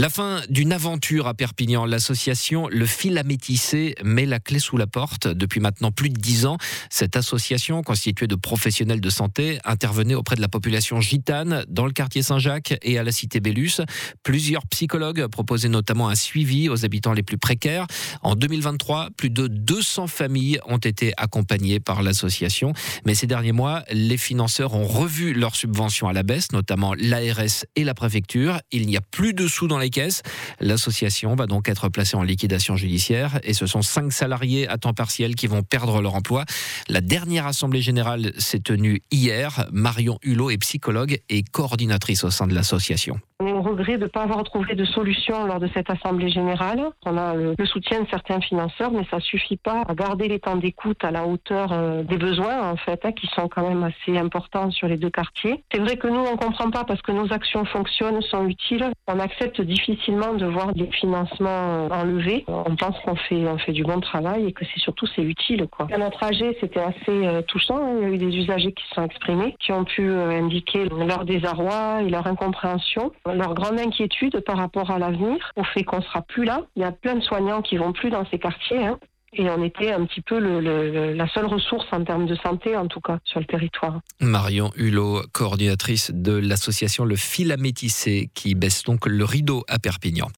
La fin d'une aventure à Perpignan. L'association Le Fil à Métisser met la clé sous la porte. Depuis maintenant plus de 10 ans, cette association, constituée de professionnels de santé, intervenait auprès de la population gitane dans le quartier Saint-Jacques et à la cité Bellus. Plusieurs psychologues proposaient notamment un suivi aux habitants les plus précaires. En 2023, plus de 200 familles ont été accompagnées par l'association. Mais ces derniers mois, les financeurs ont revu leurs subventions à la baisse, notamment l'ARS et la préfecture. Il n'y a plus de sous dans les caisses. L'association va donc être placée en liquidation judiciaire et ce sont 5 salariés à temps partiel qui vont perdre leur emploi. La dernière assemblée générale s'est tenue hier. Marion Hulot est psychologue et coordinatrice au sein de l'association. On est au regret de ne pas avoir trouvé de solution lors de cette assemblée générale. On a le soutien de certains financeurs, mais ça ne suffit pas à garder les temps d'écoute à la hauteur des besoins, en fait, qui sont quand même assez importants sur les 2 quartiers. C'est vrai que nous, on ne comprend pas parce que nos actions fonctionnent, sont utiles. On accepte difficilement de voir des financements enlevés. On pense qu'on fait du bon travail et que c'est utile, quoi. À notre AG, c'était assez touchant. Il y a eu des usagers qui se sont exprimés, qui ont pu indiquer leur désarroi et leur incompréhension, leur grande inquiétude par rapport à l'avenir, au fait qu'on ne sera plus là. Il y a plein de soignants qui vont plus dans ces quartiers, et on était un petit peu la seule ressource en termes de santé, en tout cas, sur le territoire. Marion Hulot, coordinatrice de l'association Le Fil à Métisser, qui baisse donc le rideau à Perpignan.